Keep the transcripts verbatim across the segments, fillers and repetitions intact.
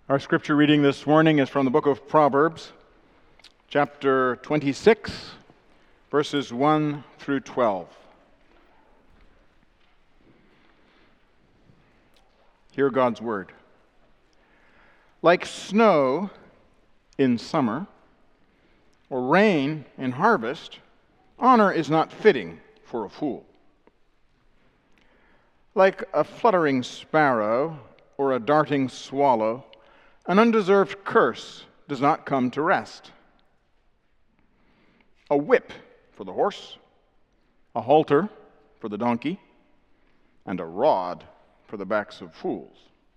Our scripture reading this morning is from the book of Proverbs, chapter twenty-six, verses one through twelve. Hear God's word. Like snow in summer, or rain in harvest, honor is not fitting for a fool. Like a fluttering sparrow or a darting swallow, an undeserved curse does not come to rest. A whip for the horse, a halter for the donkey, and a rod for the backs of fools.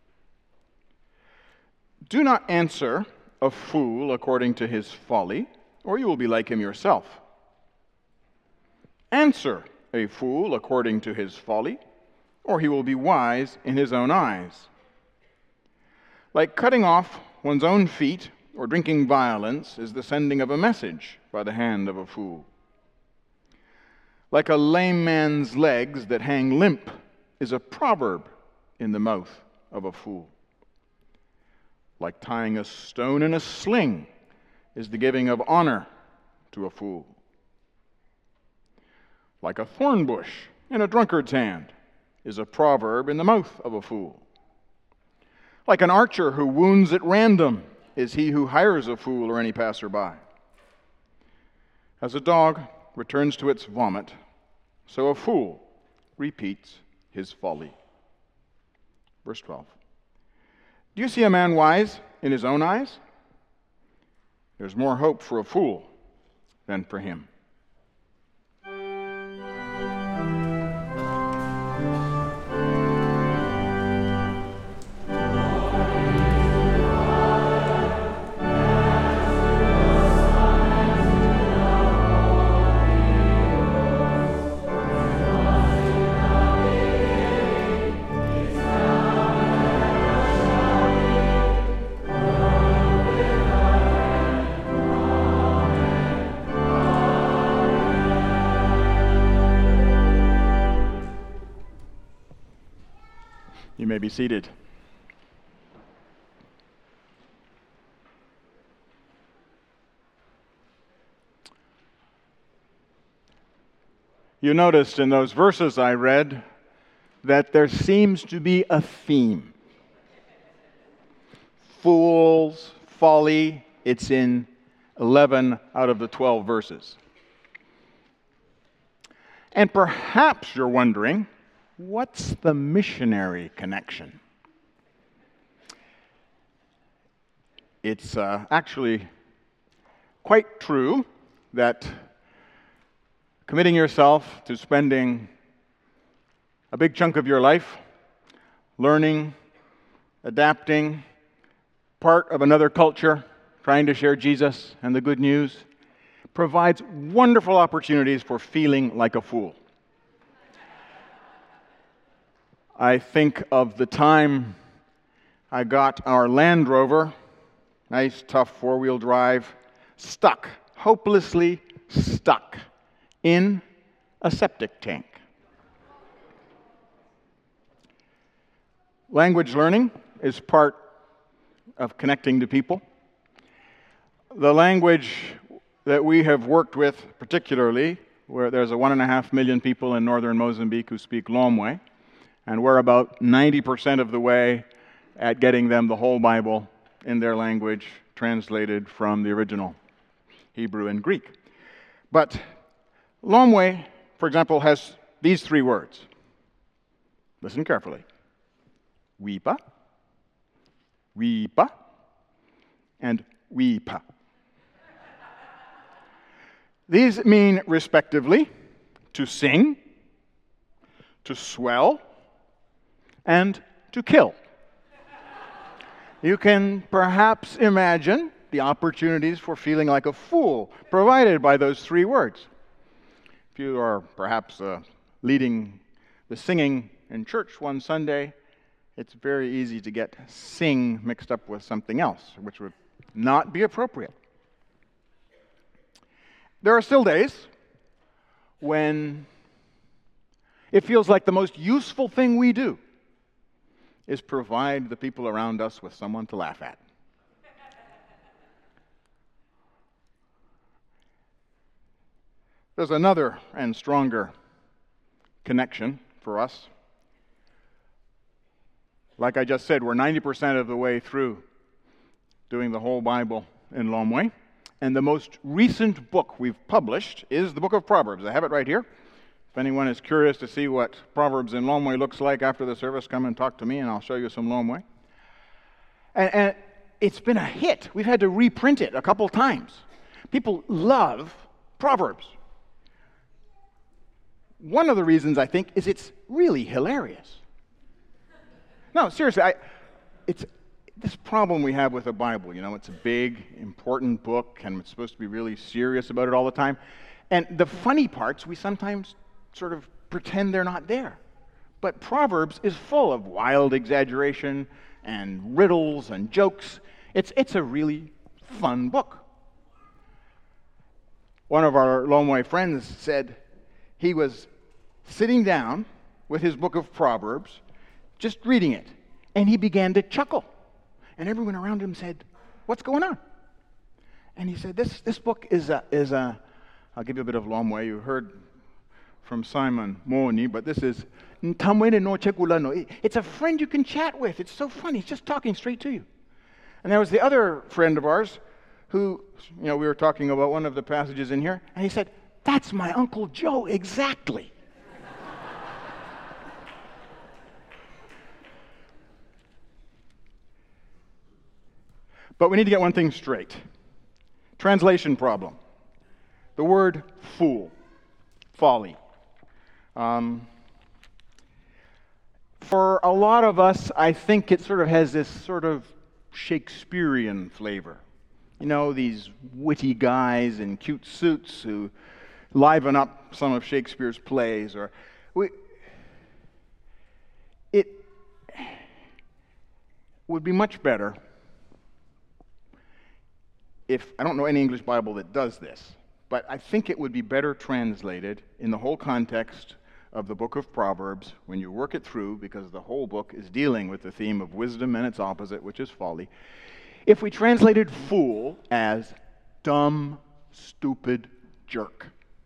Do not answer a fool according to his folly, or you will be like him yourself. Answer a fool according to his folly, or he will be wise in his own eyes. Like cutting off one's own feet or drinking violence is the sending of a message by the hand of a fool. Like a lame man's legs that hang limp is a proverb in the mouth of a fool. Like tying a stone in a sling is the giving of honor to a fool. Like a thorn bush in a drunkard's hand is a proverb in the mouth of a fool. Like an archer who wounds at random is he who hires a fool or any passerby. As a dog returns to its vomit, so a fool repeats his folly. Verse twelve. Do you see a man wise in his own eyes? There's more hope for a fool than for him. You may be seated. You noticed in those verses I read that there seems to be a theme. Fools, folly, it's in eleven out of the twelve verses. And perhaps you're wondering, what's the missionary connection? It's uh, actually quite true that committing yourself to spending a big chunk of your life learning, adapting, part of another culture, trying to share Jesus and the good news, provides wonderful opportunities for feeling like a fool. I think of the time I got our Land Rover, nice, tough four-wheel drive, stuck, hopelessly stuck in a septic tank. Language learning is part of connecting to people. The language that we have worked with, particularly, where there's a one and a half million people in northern Mozambique who speak Lomwe, and we're about ninety percent of the way at getting them the whole Bible in their language, translated from the original Hebrew and Greek. But Lomwe, for example, has these three words. Listen carefully. Weepa, weepa, and weepa. These mean, respectively, to sing, to swell, and to kill. You can perhaps imagine the opportunities for feeling like a fool provided by those three words. If you are perhaps uh, leading the singing in church one Sunday, it's very easy to get sing mixed up with something else, which would not be appropriate. There are still days when it feels like the most useful thing we do is provide the people around us with someone to laugh at. There's another and stronger connection for us. Like I just said, we're ninety percent of the way through doing the whole Bible in Lomwe. And the most recent book we've published is the book of Proverbs. I have it right here. If anyone is curious to see what Proverbs in Lomwe looks like after the service, come and talk to me and I'll show you some Lomwe. And, and it's been a hit. We've had to reprint it a couple times. People love Proverbs. One of the reasons, I think, is it's really hilarious. No, seriously, I, it's this problem we have with the Bible. You know, it's a big, important book, and it's supposed to be really serious about it all the time. And the funny parts, we sometimes sort of pretend they're not there. But Proverbs is full of wild exaggeration and riddles and jokes. It's, it's a really fun book. One of our Lomwe friends said he was sitting down with his book of Proverbs, just reading it, and he began to chuckle. And everyone around him said, "What's going on?" And he said, this, this book is a, is a, I'll give you a bit of Lomwe. You heard from Simon Moni, but this is Ntamwene no Chekulano. It's a friend you can chat with. It's so funny. He's just talking straight to you. And there was the other friend of ours who, you know, we were talking about one of the passages in here, and he said, "That's my Uncle Joe exactly." But we need to get one thing straight. Translation problem. The word fool, folly. Um, for a lot of us, I think it sort of has this sort of Shakespearean flavor. You know, these witty guys in cute suits who liven up some of Shakespeare's plays. Or we, it would be much better if, I don't know any English Bible that does this, but I think it would be better translated in the whole context of the book of Proverbs when you work it through, because the whole book is dealing with the theme of wisdom and its opposite, which is folly. If we translated fool as dumb, stupid jerk.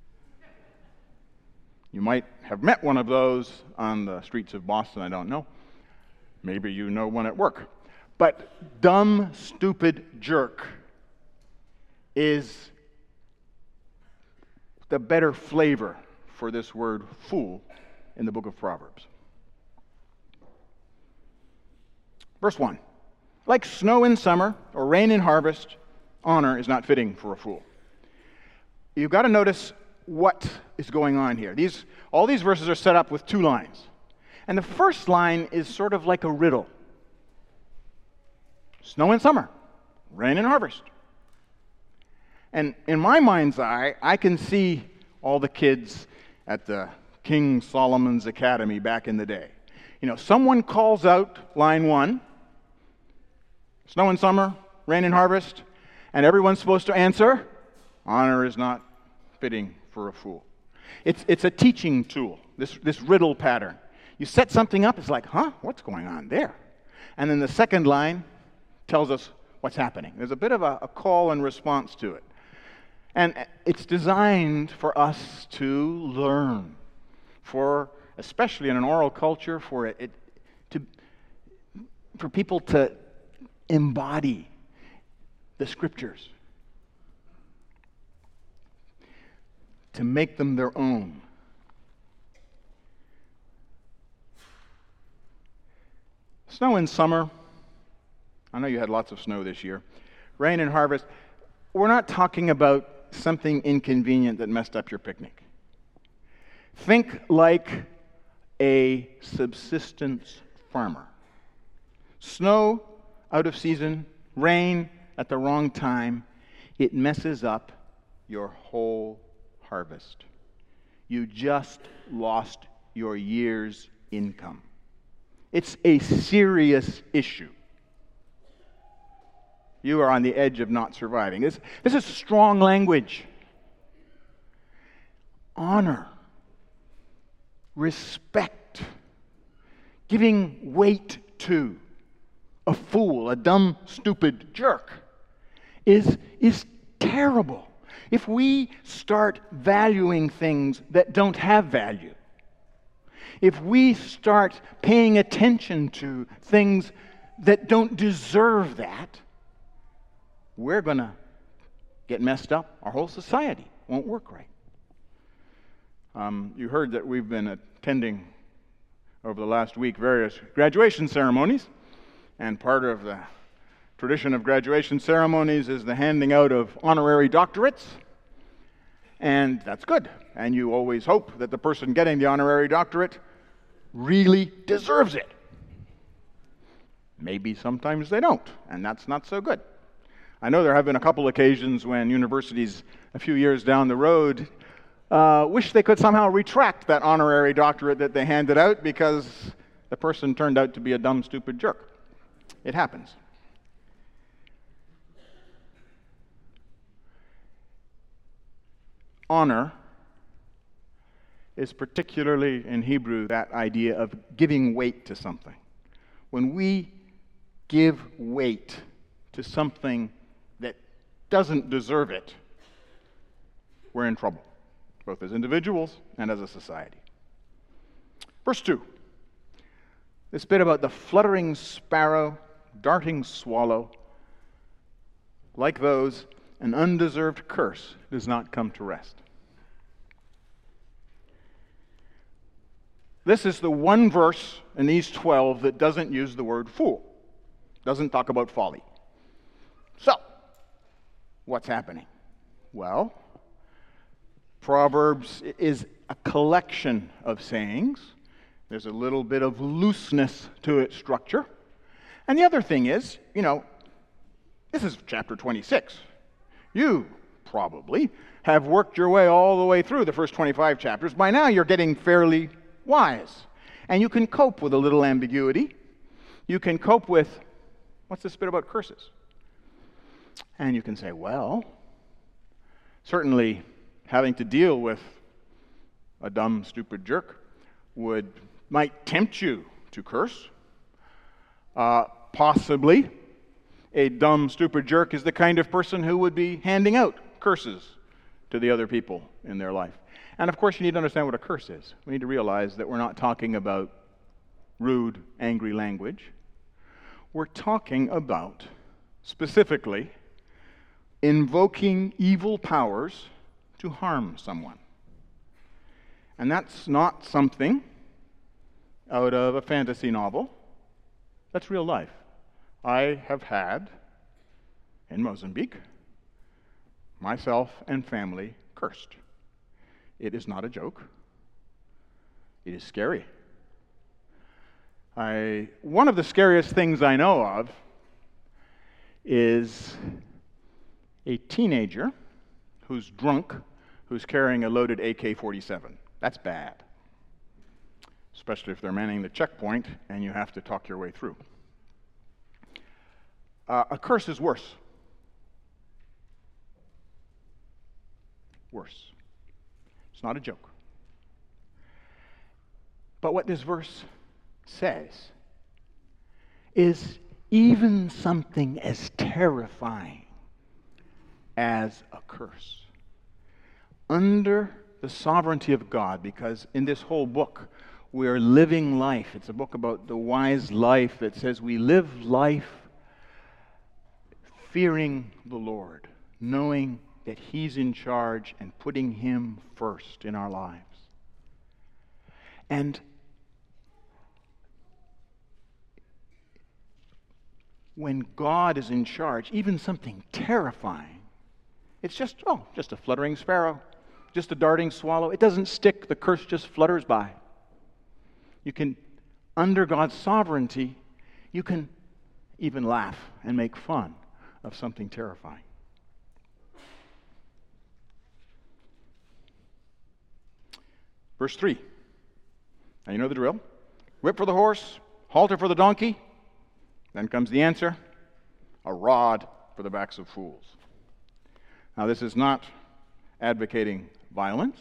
You might have met one of those on the streets of Boston, I don't know. Maybe you know one at work. But dumb, stupid jerk is the better flavor for this word fool in the book of Proverbs. Verse one. Like snow in summer or rain in harvest, honor is not fitting for a fool. You've got to notice what is going on here. These, all these verses are set up with two lines. And the first line is sort of like a riddle. Snow in summer, rain in harvest. And in my mind's eye, I can see all the kids at the King Solomon's Academy back in the day. You know, someone calls out line one, snow in summer, rain in harvest, and everyone's supposed to answer, honor is not fitting for a fool. It's, it's a teaching tool, this, this riddle pattern. You set something up, it's like, huh, what's going on there? And then the second line tells us what's happening. There's a bit of a, a call and response to it. And it's designed for us to learn, for, especially in an oral culture, for it, it to, for people to embody the scriptures, to make them their own. Snow in summer. I know you had lots of snow this year. Rain in harvest. We're not talking about something inconvenient that messed up your picnic. Think like a subsistence farmer. Snow out of season, rain at the wrong time, it messes up your whole harvest. You just lost your year's income. It's a serious issue. You are on the edge of not surviving. This, this is strong language. Honor, respect, giving weight to a fool, a dumb, stupid jerk, is, is terrible. If we start valuing things that don't have value, if we start paying attention to things that don't deserve that, we're going to get messed up. Our whole society won't work right. Um, you heard that we've been attending over the last week various graduation ceremonies, and part of the tradition of graduation ceremonies is the handing out of honorary doctorates, and that's good. And you always hope that the person getting the honorary doctorate really deserves it. Maybe sometimes they don't, and that's not so good. I know there have been a couple occasions when universities a few years down the road uh, wish they could somehow retract that honorary doctorate that they handed out because the person turned out to be a dumb, stupid jerk. It happens. Honor is particularly in Hebrew that idea of giving weight to something. When we give weight to something that doesn't deserve it, we're in trouble, both as individuals and as a society. Verse two, this bit about the fluttering sparrow, darting swallow, like those, an undeserved curse does not come to rest. This is the one verse in these twelve that doesn't use the word fool, doesn't talk about folly. So, what's happening? Well, Proverbs is a collection of sayings. There's a little bit of looseness to its structure. And the other thing is, you know, this is chapter twenty-six. You probably have worked your way all the way through the first twenty-five chapters. By now, you're getting fairly wise. And you can cope with a little ambiguity. You can cope with, what's this bit about curses? And you can say, well, certainly having to deal with a dumb, stupid jerk would might tempt you to curse. Uh, possibly, a dumb, stupid jerk is the kind of person who would be handing out curses to the other people in their life. And of course, you need to understand what a curse is. We need to realize that we're not talking about rude, angry language. We're talking about, specifically, invoking evil powers to harm someone. And that's not something out of a fantasy novel. That's real life. I have had, in Mozambique, myself and family cursed. It is not a joke. It is scary. I, one of the scariest things I know of is a teenager who's drunk, who's carrying a loaded A K forty-seven. That's bad, especially if they're manning the checkpoint and you have to talk your way through. Uh, a curse is worse. Worse. It's not a joke. But what this verse says is even something as terrifying as a curse, under the sovereignty of God, because in this whole book we are living life. It's a book about the wise life that says we live life fearing the Lord, knowing that He's in charge and putting Him first in our lives. And when God is in charge, even something terrifying, it's just, oh, just a fluttering sparrow, just a darting swallow. It doesn't stick. The curse just flutters by. You can, under God's sovereignty, you can even laugh and make fun of something terrifying. Verse three. Now you know the drill. Whip for the horse, halter for the donkey. Then comes the answer, a rod for the backs of fools. Now this is not advocating violence,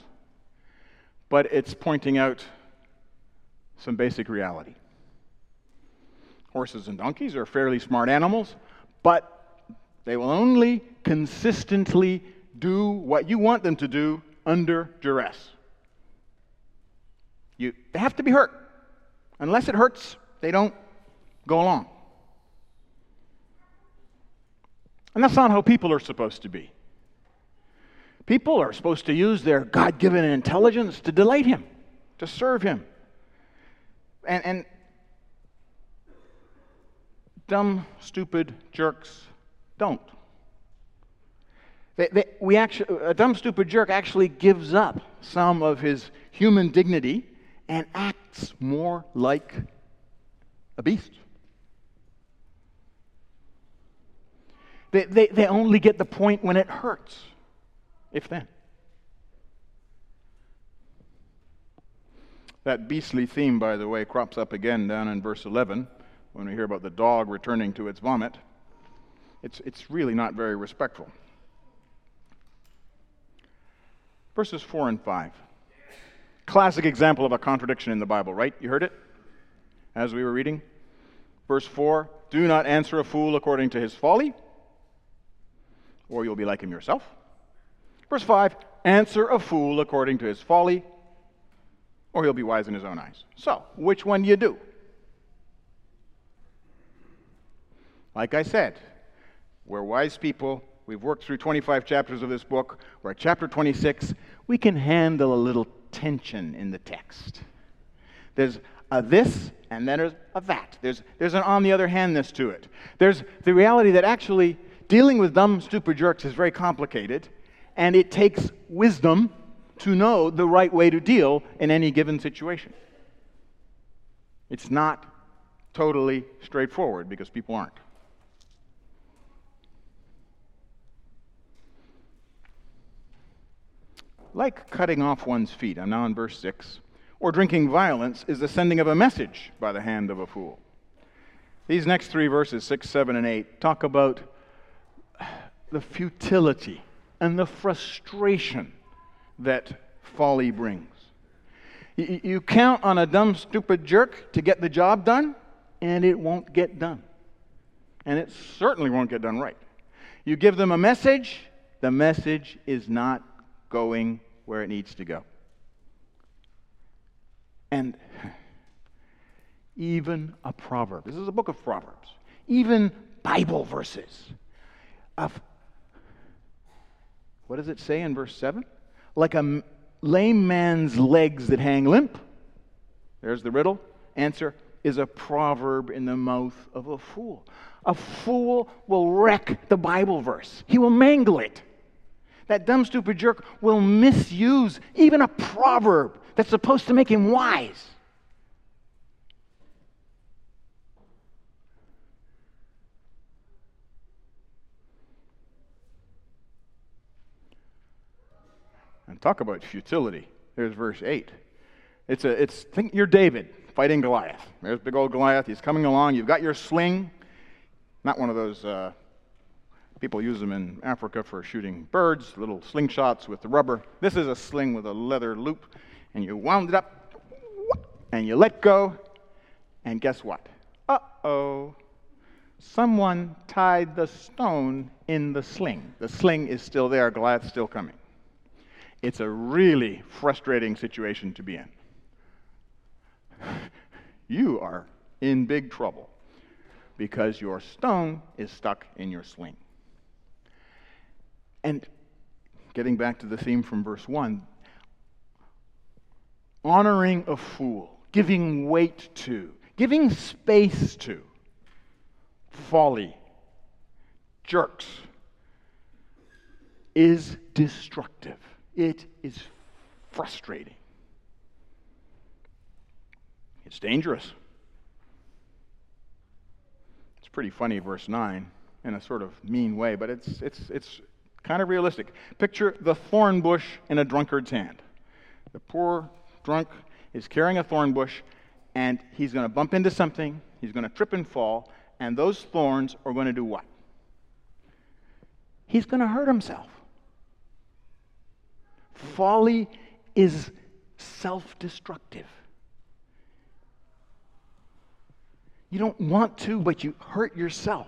but it's pointing out some basic reality. Horses and donkeys are fairly smart animals, but they will only consistently do what you want them to do under duress. You, they have to be hurt. Unless it hurts, they don't go along. And that's not how people are supposed to be. People are supposed to use their God-given intelligence to delight Him, to serve Him. And, and dumb, stupid jerks don't. They, they, we actually, a dumb, stupid jerk actually gives up some of his human dignity and acts more like a beast. They, they, they only get the point when it hurts, if then. That beastly theme, by the way, crops up again down in verse eleven when we hear about the dog returning to its vomit. It's, it's really not very respectful. Verses four and five. Classic example of a contradiction in the Bible, right? You heard it as we were reading. Verse four, do not answer a fool according to his folly, or you'll be like him yourself. Verse five, answer a fool according to his folly, or he'll be wise in his own eyes. So, which one do you do? Like I said, we're wise people. We've worked through twenty-five chapters of this book. We're at chapter twenty-six. We can handle a little tension in the text. There's a this, and then there's a that. There's, there's an on the other handness to it. There's the reality that actually dealing with dumb, stupid jerks is very complicated, and it takes wisdom to know the right way to deal in any given situation. It's not totally straightforward because people aren't. Like cutting off one's feet, I'm now in verse six, or drinking violence is the sending of a message by the hand of a fool. These next three verses, six, seven, and eight, talk about the futility and the frustration that folly brings. You, you count on a dumb, stupid jerk to get the job done, and it won't get done. And it certainly won't get done right. You give them a message, the message is not going where it needs to go. And even a proverb, this is a book of Proverbs, even Bible verses of, what does it say in verse seven? Like a lame man's legs that hang limp. There's the riddle. Answer is a proverb in the mouth of a fool. A fool will wreck the Bible verse. He will mangle it. That dumb, stupid jerk will misuse even a proverb that's supposed to make him wise. And talk about futility. There's verse eight. It's a, it's, think you're David fighting Goliath. There's big old Goliath. He's coming along. You've got your sling. Not one of those, uh, people use them in Africa for shooting birds, little slingshots with the rubber. This is a sling with a leather loop. And you wound it up, and you let go, and guess what? Uh-oh. Someone tied the stone in the sling. The sling is still there. Goliath's still coming. It's a really frustrating situation to be in. You are in big trouble because your stone is stuck in your sling. And getting back to the theme from verse one, honoring a fool, giving weight to, giving space to folly, jerks, is destructive. It is frustrating. It's dangerous. It's pretty funny, verse nine, in a sort of mean way, but it's it's it's kind of realistic. Picture the thorn bush in a drunkard's hand. The poor drunk is carrying a thorn bush, and he's going to bump into something, he's going to trip and fall, and those thorns are going to do what? He's going to hurt himself. Folly is self-destructive. You don't want to, but you hurt yourself.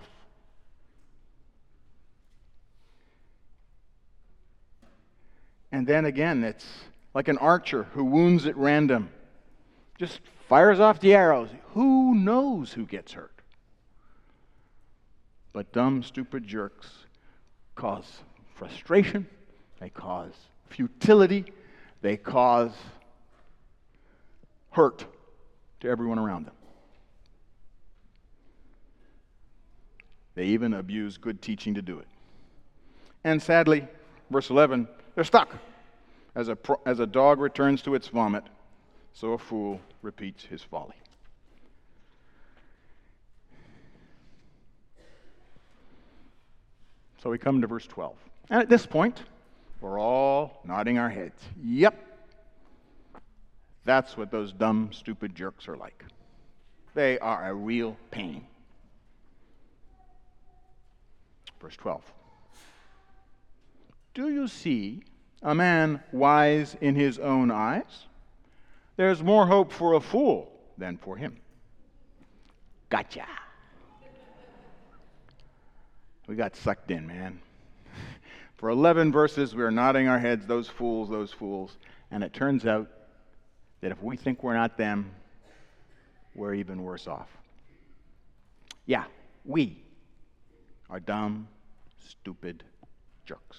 And then again, it's like an archer who wounds at random. Just fires off the arrows. Who knows who gets hurt? But dumb, stupid jerks cause frustration. They cause futility. They cause hurt to everyone around them. They even abuse good teaching to do it. And sadly, verse eleven, they're stuck. As a, pro- as a dog returns to its vomit, so a fool repeats his folly. So we come to verse twelve. And at this point, we're all nodding our heads. Yep. That's what those dumb, stupid jerks are like. They are a real pain. Verse twelve. Do you see a man wise in his own eyes? There's more hope for a fool than for him. Gotcha. We got sucked in, man. For eleven verses, we are nodding our heads, those fools, those fools. And it turns out that if we think we're not them, we're even worse off. Yeah, we are dumb, stupid jerks.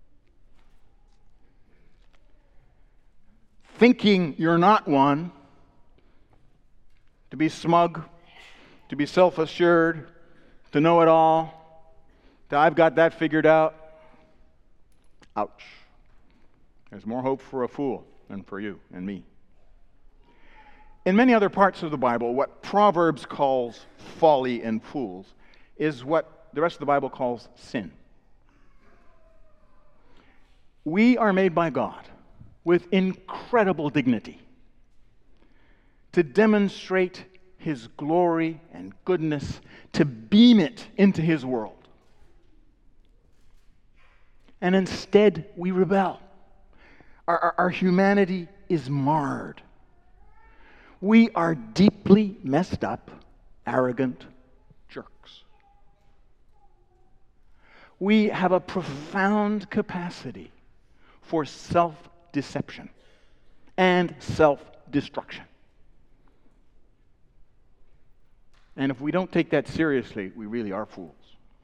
Thinking you're not one, to be smug, to be self-assured, to know it all, to I've got that figured out. Ouch. There's more hope for a fool than for you and me. In many other parts of the Bible, what Proverbs calls folly and fools is what the rest of the Bible calls sin. We are made by God with incredible dignity to demonstrate His glory and goodness, to beam it into His world. And instead, we rebel. Our, our, our humanity is marred. We are deeply messed up, arrogant jerks. We have a profound capacity for self-deception and self-destruction. And if we don't take that seriously, we really are fools.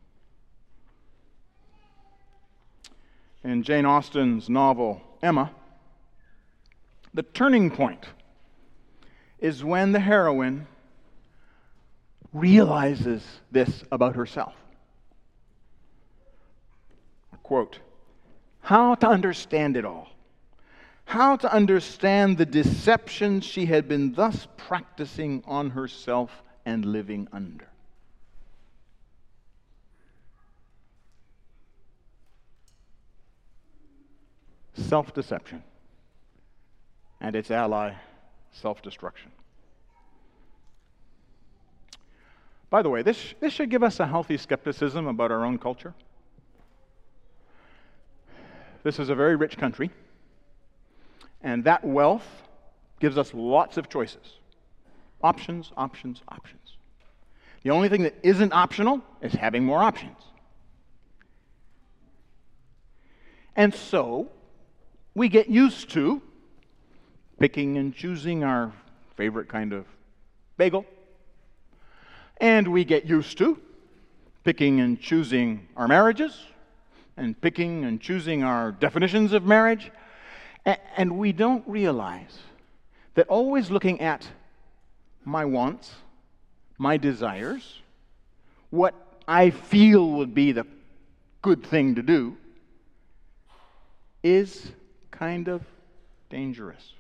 In Jane Austen's novel, Emma, the turning point is when the heroine realizes this about herself. Quote, how to understand it all. How to understand the deception she had been thus practicing on herself and living under. Self-deception and its ally, self-destruction. By the way, this, this should give us a healthy skepticism about our own culture. This is a very rich country, and that wealth gives us lots of choices. Options, options, options. The only thing that isn't optional is having more options. And so, we get used to picking and choosing our favorite kind of bagel. And we get used to picking and choosing our marriages, and picking and choosing our definitions of marriage. And we don't realize that always looking at my wants, my desires, what I feel would be the good thing to do, is kind of dangerous.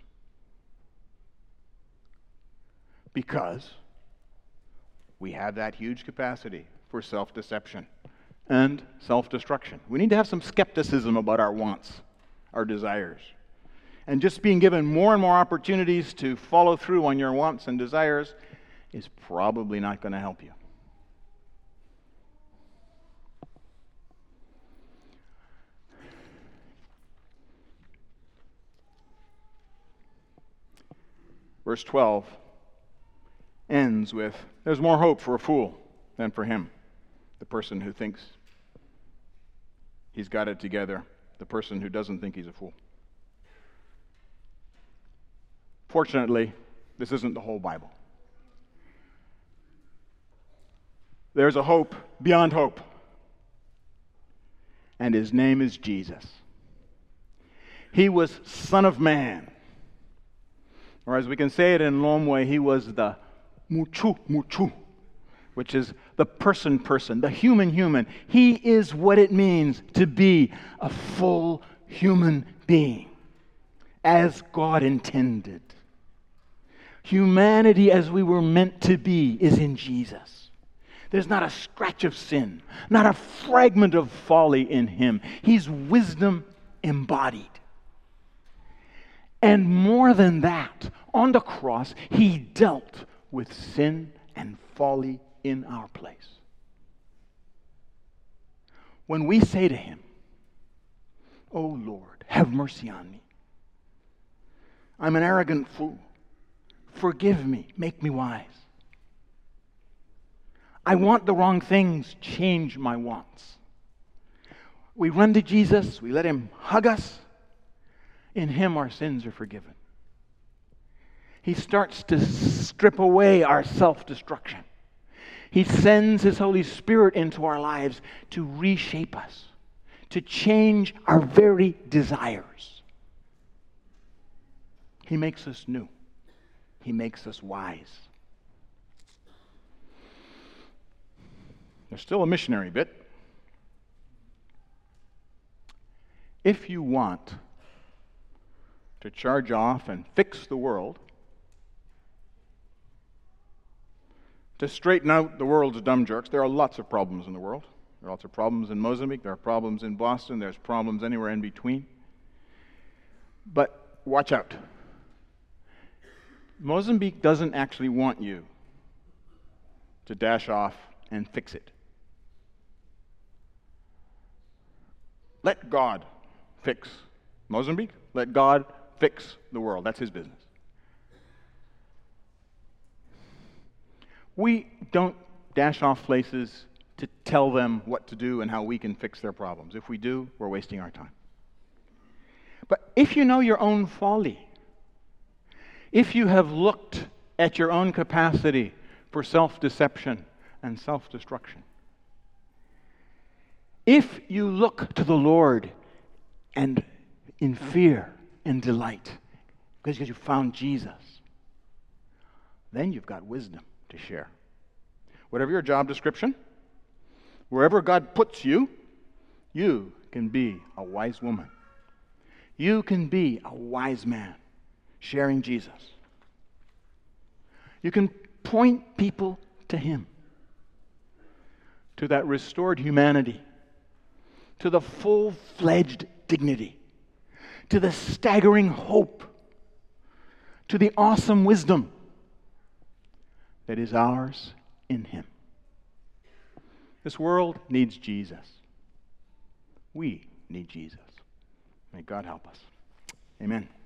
Because we have that huge capacity for self-deception and self-destruction. We need to have some skepticism about our wants, our desires. And just being given more and more opportunities to follow through on your wants and desires is probably not going to help you. Verse twelve ends with, there's more hope for a fool than for him, the person who thinks he's got it together, the person who doesn't think he's a fool. Fortunately, this isn't the whole Bible. There's a hope beyond hope, and his name is Jesus. He was Son of Man, or as we can say it in Lomwe, he was the Muchu Muchu, which is the person person, the human human. He is what it means to be a full human being, as God intended. Humanity as we were meant to be is in Jesus. There's not a scratch of sin, not a fragment of folly in him. He's wisdom embodied. And more than that, on the cross, he dealt with sin and folly in our place. When we say to him, "Oh Lord, have mercy on me. I'm an arrogant fool. Forgive me, make me wise. I want the wrong things, change my wants." We run to Jesus, we let him hug us. In him our sins are forgiven. He starts to strip away our self-destruction. He sends his Holy Spirit into our lives to reshape us, to change our very desires. He makes us new. He makes us wise. There's still a missionary bit. If you want to charge off and fix the world, to straighten out the world's dumb jerks, there are lots of problems in the world. There are lots of problems in Mozambique, there are problems in Boston, there's problems anywhere in between. But watch out. Mozambique doesn't actually want you to dash off and fix it. Let God fix Mozambique. Let God fix the world. That's his business. We don't dash off places to tell them what to do and how we can fix their problems. If we do, we're wasting our time. But if you know your own folly, if you have looked at your own capacity for self-deception and self-destruction, if you look to the Lord and in fear and delight because you found Jesus, then you've got wisdom to share. Whatever your job description, wherever God puts you, you can be a wise woman. You can be a wise man sharing Jesus. You can point people to him, to that restored humanity, to the full-fledged dignity, to the staggering hope, to the awesome wisdom that is ours in him. This world needs Jesus. We need Jesus. May God help us. Amen.